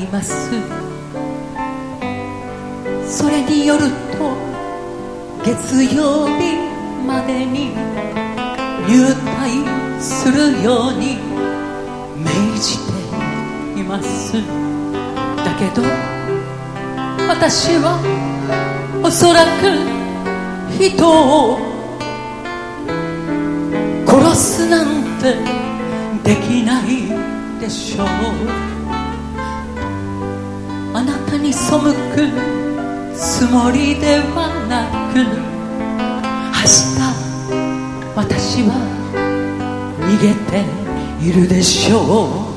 ます。それによると月曜日までに入隊するように命じています。だけど私はおそらく人を殺すなんてできないでしょう。あなたに背くつもりではなく、明日私は逃げているでしょう。